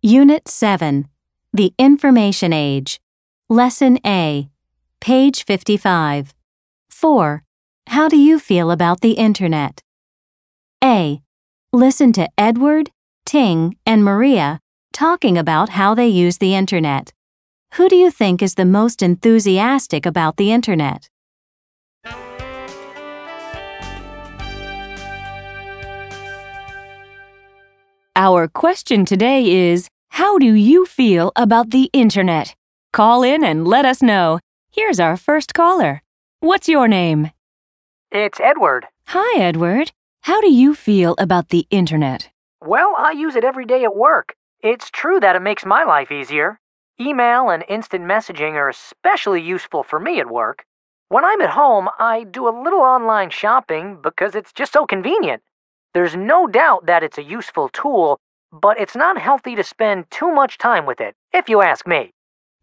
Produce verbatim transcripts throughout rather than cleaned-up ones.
Unit seven, The Information Age. Lesson A, page fifty-five. four. How do you feel about the Internet? A. Listen to Edward, Ting, and Maria talking about how they use the Internet. Who do you think is the most enthusiastic about the Internet? Our question today is, how do you feel about the Internet? Call in and let us know. Here's our first caller. What's your name? It's Edward. Hi, Edward. How do you feel about the Internet? Well, I use it every day at work. It's true that it makes my life easier. Email and instant messaging are especially useful for me at work. When I'm at home, I do a little online shopping because it's just so convenient. There's no doubt that it's a useful tool, but it's not healthy to spend too much time with it, if you ask me.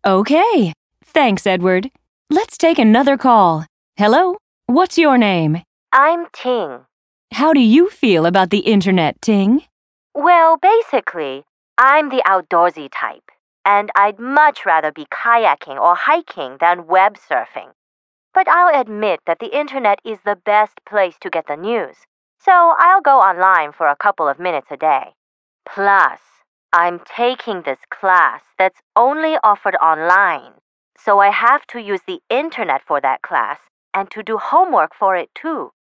Okay. Thanks, Edward. Let's take another call. Hello? What's your name? I'm Ting. How do you feel about the Internet, Ting? Well, basically, I'm the outdoorsy type, and I'd much rather be kayaking or hiking than web surfing. But I'll admit that the Internet is the best place to get the news, so I'll go online for a couple of minutes a day. Plus, I'm taking this class that's only offered online, so I have to use the Internet for that class and to do homework for it too.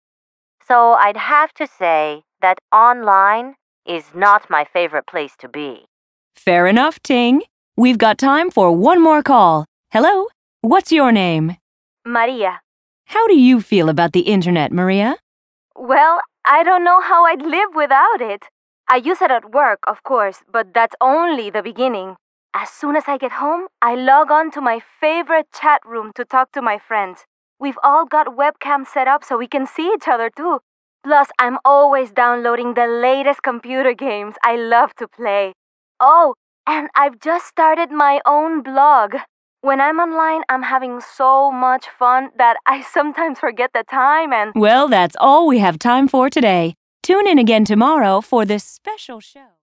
So I'd have to say that online is not my favorite place to be. Fair enough, Ting. We've got time for one more call. Hello? What's your name? Maria. How do you feel about the Internet, Maria? Well, I don't know how I'd live without it. I use it at work, of course, but that's only the beginning. As soon as I get home, I log on to my favorite chat room to talk to my friends. We've all got webcams set up so we can see each other too. Plus, I'm always downloading the latest computer games I love to play. Oh, and I've just started my own blog. When I'm online, I'm having so much fun that I sometimes forget the time and... Well, that's all we have time for today. Tune in again tomorrow for this special show.